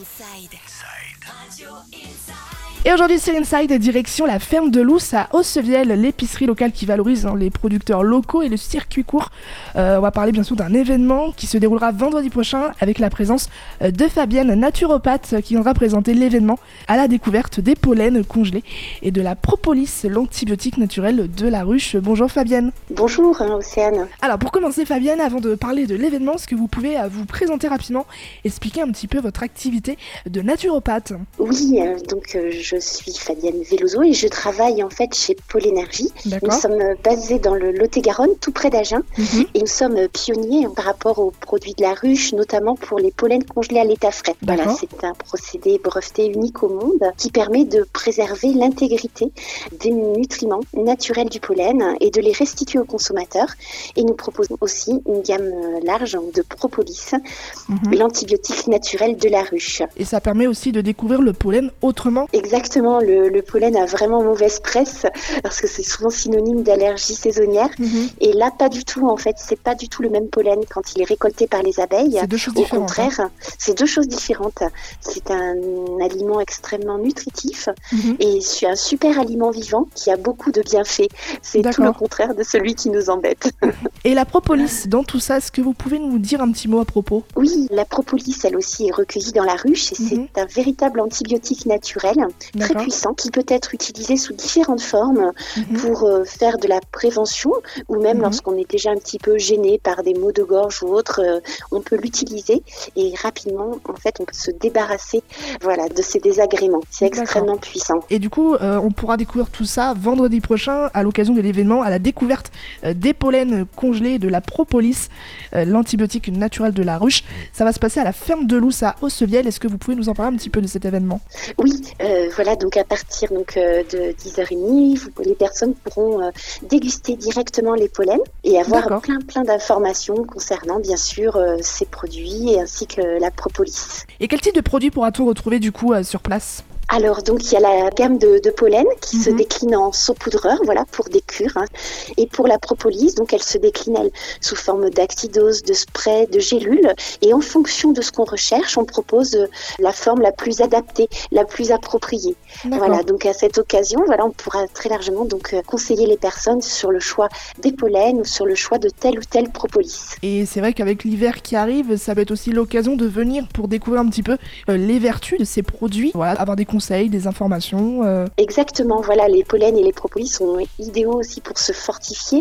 Inside. Radio Inside. Et aujourd'hui sur Inside, direction la ferme de Lousse à Aussevielle, l'épicerie locale qui valorise les producteurs locaux et le circuit court. On va parler bien sûr d'un événement qui se déroulera vendredi prochain avec la présence de Fabienne, naturopathe, qui viendra présenter l'événement à la découverte des pollens congelés et de la propolis, l'antibiotique naturel de la ruche. Bonjour Fabienne. Bonjour Océane. Alors pour commencer Fabienne, avant de parler de l'événement, est-ce que vous pouvez vous présenter rapidement, expliquer un petit peu votre activité de naturopathe? Oui, donc je suis Fabienne Veloso et je travaille en fait chez Pollenergie. D'accord. Nous sommes basés dans le Lot-et-Garonne, tout près d'Agen, et nous sommes pionniers par rapport aux produits de la ruche, notamment pour les pollens congelés à l'état frais. D'accord. Voilà, c'est un procédé breveté unique au monde qui permet de préserver l'intégrité des nutriments naturels du pollen et de les restituer aux consommateurs. Et nous proposons aussi une gamme large de propolis, l'antibiotique naturel de la ruche. Et ça permet aussi de découvrir le pollen autrement. Exactement, le pollen a vraiment mauvaise presse parce que c'est souvent synonyme d'allergie saisonnière. Et là, pas du tout en fait, c'est pas du tout le même pollen quand il est récolté par les abeilles. C'est deux choses Au différentes. contraire, c'est deux choses différentes. C'est un aliment extrêmement nutritif et c'est un super aliment vivant qui a beaucoup de bienfaits. C'est tout le contraire de celui qui nous embête. Et la propolis, dans tout ça, est-ce que vous pouvez nous dire un petit mot à propos? Oui, la propolis, elle aussi, est recueillie dans la ruche et c'est un véritable antibiotique naturel, très puissant, qui peut être utilisé sous différentes formes pour faire de la prévention ou même lorsqu'on est déjà un petit peu gêné par des maux de gorge ou autre, on peut l'utiliser et rapidement, en fait, on peut se débarrasser de ces désagréments. C'est extrêmement puissant. Et du coup, on pourra découvrir tout ça vendredi prochain à l'occasion de l'événement à la découverte des pollens congelés de la propolis, l'antibiotique naturel de la ruche. Ça va se passer à la ferme de Lousse à Aussevielle. Est-ce que vous pouvez nous en parler un petit peu de cet événement? Oui, donc à partir de 10h30, les personnes pourront déguster directement les pollens et avoir plein d'informations concernant bien sûr ces produits ainsi que la propolis. Et quel type de produit pourra-t-on retrouver du coup sur place? Alors, donc, il y a la gamme de pollen qui se décline en saupoudreur, pour des cures. Et pour la propolis, donc, elle se décline, sous forme d'actidose, de spray, de gélules. Et en fonction de ce qu'on recherche, on propose la forme la plus adaptée, la plus appropriée. Voilà, donc, à cette occasion, on pourra très largement, donc, conseiller les personnes sur le choix des pollens ou sur le choix de tel ou tel propolis. Et c'est vrai qu'avec l'hiver qui arrive, ça va être aussi l'occasion de venir pour découvrir un petit peu les vertus de ces produits, avoir des conseils, des informations. Exactement, les pollens et les propolis sont idéaux aussi pour se fortifier,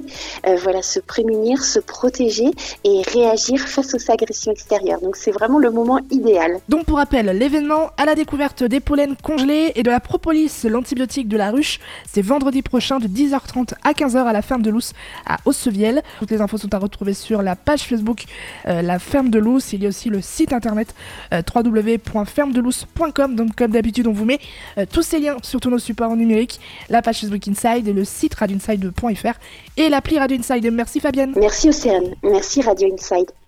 se prémunir, se protéger et réagir face aux agressions extérieures. Donc c'est vraiment le moment idéal. Donc pour rappel, l'événement à la découverte des pollens congelés et de la propolis, l'antibiotique de la ruche, c'est vendredi prochain de 10h30 à 15h à la ferme de Lousse à Aussevielle. Toutes les infos sont à retrouver sur la page Facebook La Ferme de Lousse. Il y a aussi le site internet www.fermedelousse.com. Donc comme d'habitude, on vous met tous ces liens sur tous nos supports numériques, la page Facebook Inside, le site radioinside.fr et l'appli Radio Inside. Merci Fabienne. Merci Océane, merci Radio Inside.